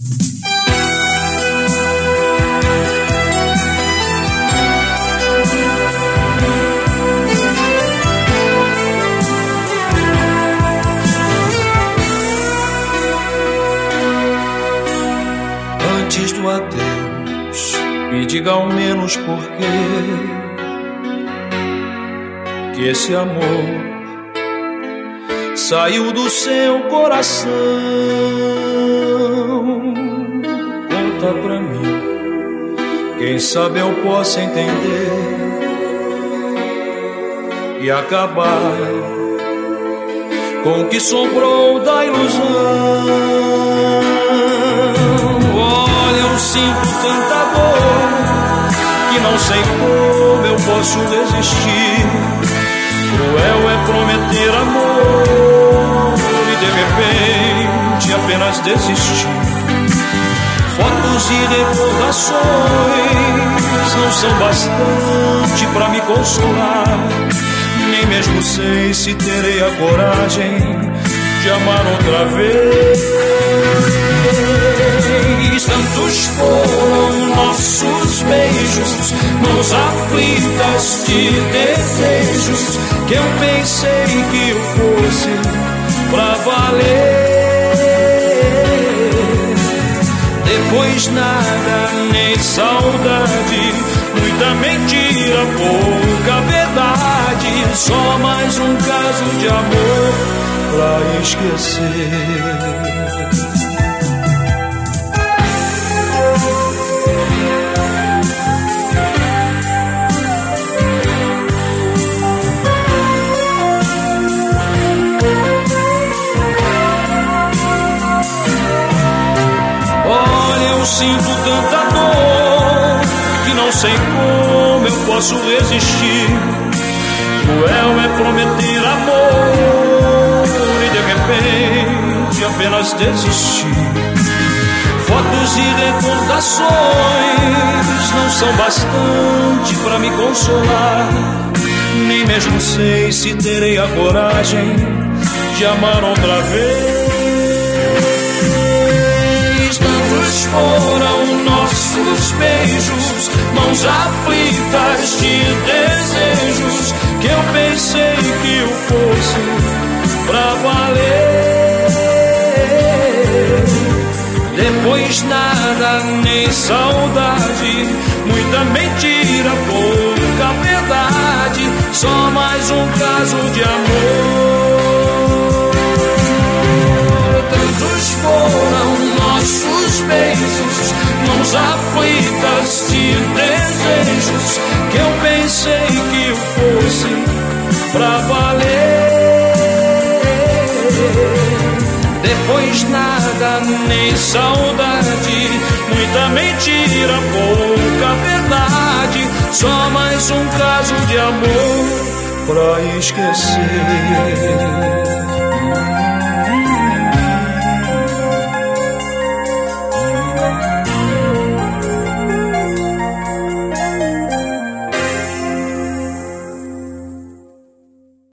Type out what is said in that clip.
Antes do adeus, me diga ao menos por que esse amor saiu do seu coração. Conta pra mim, quem sabe eu possa entender e acabar com o que sobrou da ilusão. Olha, eu sinto tanta dor que não sei como eu posso resistir. Cruel é prometer amor e de repente apenas desistir. Fotos e recordações não são bastante pra me consolar. Nem mesmo sei se terei a coragem de amar outra vez. Tantos foram nossos beijos, mãos aflitas de desejos, que eu pensei que eu fosse pra valer. Depois nada, nem saudade, muita mentira, pouca verdade, só mais um caso de amor pra esquecer. Sinto tanta dor que não sei como eu posso resistir. Cruel é prometer amor e de repente apenas desistir. Fotos e recordações não são bastante pra me consolar. Nem mesmo sei se terei a coragem de amar outra vez. Foram nossos beijos, mãos aflitas de desejos, que eu pensei que eu fosse pra valer. Depois nada, nem saudade, muita mentira, pouca verdade, só mais um caso de amor. Tantos foram nossos beijos, mãos aflitas de desejos, que eu pensei que eu fosse pra valer. Depois nada, nem saudade, muita mentira, pouca verdade, só mais um caso de amor pra esquecer.